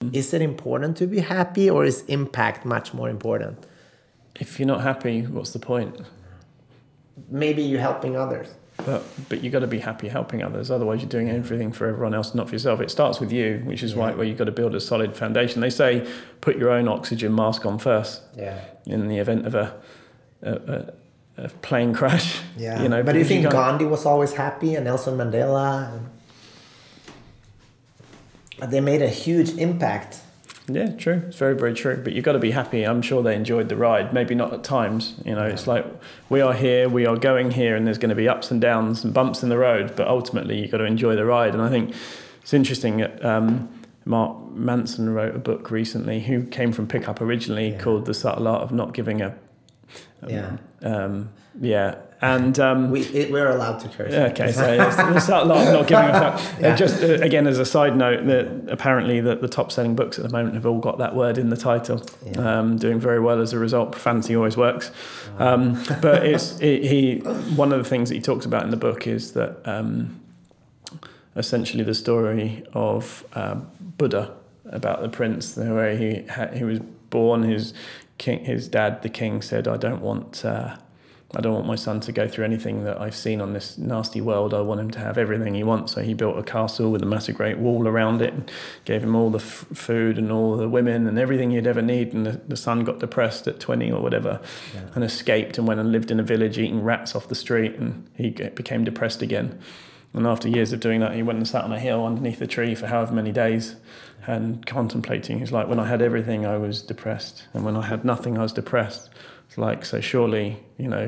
Is it important to be happy, or is impact much more important? If you're not happy, what's the point? Maybe you're helping others. But you got to be happy helping others. Otherwise, you're doing everything for everyone else, not for yourself. It starts with you, which is where you've got to build a solid foundation. They say put your own oxygen mask on first. Yeah. In the event of a plane crash. Yeah. But do you think Gandhi was always happy, and Nelson Mandela? They made a huge impact. Yeah, true. It's very, very true. But you've got to be happy. I'm sure they enjoyed the ride. Maybe not at times. It's like we are here, we are going here, and there's going to be ups and downs and bumps in the road. But ultimately, you've got to enjoy the ride. And I think it's interesting that Mark Manson wrote a book recently, who came from Pickup originally, called The Subtle Art of Not Giving a... And we're allowed to curse. Okay, so it's that lot of not giving a fuck. Just again, as a side note, that apparently the top selling books at the moment have all got that word in the title. Doing very well as a result. Profanity always works. But he one of the things that he talks about in the book is that essentially the story of Buddha, about the prince, the way he was born. His dad, the king, said, I don't want my son to go through anything that I've seen on this nasty world. I want him to have everything he wants. So he built a castle with a massive great wall around it, and gave him all the food and all the women and everything he'd ever need. And the son got depressed at 20 or whatever, and escaped and went and lived in a village eating rats off the street, and he became depressed again. And after years of doing that, he went and sat on a hill underneath a tree for however many days and contemplating. He's like, when I had everything, I was depressed. And when I had nothing, I was depressed. It's like, so surely,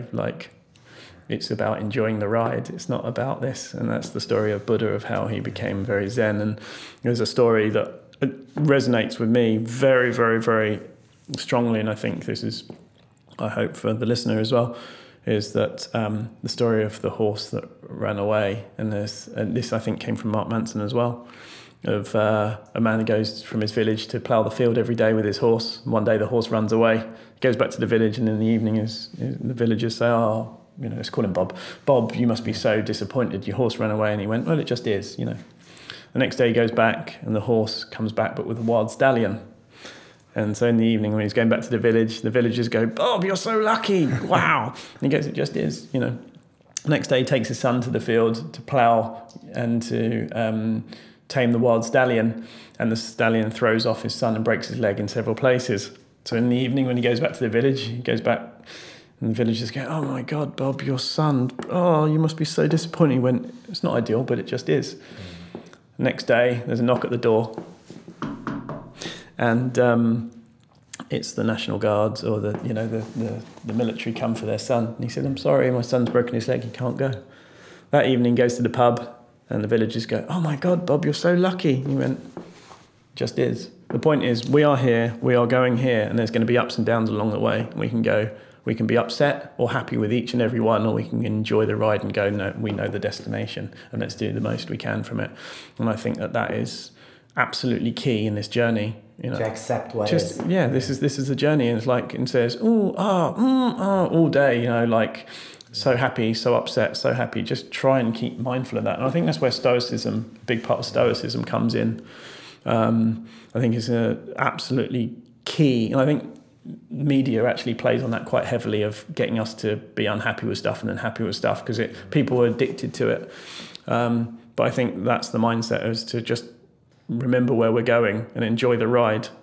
it's about enjoying the ride. It's not about this. And that's the story of Buddha, of how he became very Zen. And there's a story that resonates with me very, very, very strongly. And I think this is, I hope for the listener as well, is that the story of the horse that ran away. And this, I think, came from Mark Manson as well, of a man who goes from his village to plough the field every day with his horse. One day the horse runs away, he goes back to the village, and in the evening the villagers say, let's call him Bob. Bob, you must be so disappointed, your horse ran away. And he went, well, it just is, The next day he goes back, and the horse comes back, but with a wild stallion. And so in the evening, when he's going back to the villagers go, Bob, you're so lucky, wow. And he goes, it just is, The next day he takes his son to the field to plough and to tame the wild stallion, and the stallion throws off his son and breaks his leg in several places. So in the evening, when he goes back to the village, he goes back, and the villagers go, oh my God, Bob, your son, you must be so disappointed. He went, it's not ideal, but it just is. Next day, there's a knock at the door, and it's the National Guards or the military come for their son. And he said, I'm sorry, my son's broken his leg, he can't go. That evening, he goes to the pub, and the villagers go, oh my God, Bob, you're so lucky. He went, just is. The point is, we are here, we are going here, and there's going to be ups and downs along the way. We can be upset or happy with each and every one, or we can enjoy the ride and go, no, we know the destination, and let's do the most we can from it. And I think that is absolutely key in this journey. To accept what is. Yeah, this is the journey, and it's like, it says, all day, so happy, so upset, so happy. Just try and keep mindful of that. And I think that's where Stoicism, a big part of Stoicism, comes in. I think it's absolutely key. And I think media actually plays on that quite heavily, of getting us to be unhappy with stuff and then happy with stuff, because people are addicted to it. But I think that's the mindset, is to just remember where we're going and enjoy the ride.